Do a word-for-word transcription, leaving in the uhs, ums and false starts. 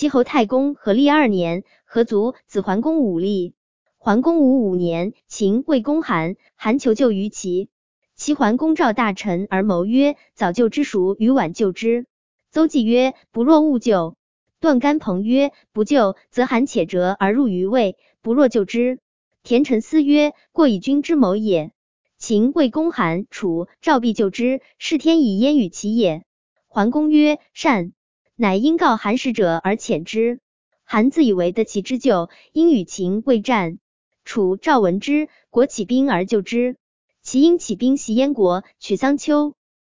齐侯太公和历二年，何卒，子桓公武立。桓公武五年，秦魏公韩，韩求救于齐。齐桓公召大臣而谋曰：早救之孰与晚救之？邹忌曰：不若勿救。段干朋曰：不救，则韩且折而入于魏，不若救之。田臣思曰：过以君之谋也。秦魏公韩楚赵必救之，是天以焉与齐也。桓公曰：善。乃因告韩使者而遣之。韩自以为得其之救，因与秦魏战。楚赵闻之，国起兵而救之。齐因起兵袭燕国，取桑丘。